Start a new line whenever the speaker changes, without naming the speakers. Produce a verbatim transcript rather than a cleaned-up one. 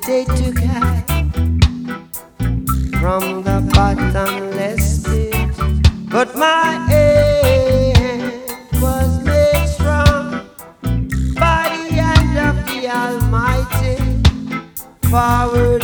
they took I from the bottomless pit, but my hand was made strong by the hand of the Almighty. Forward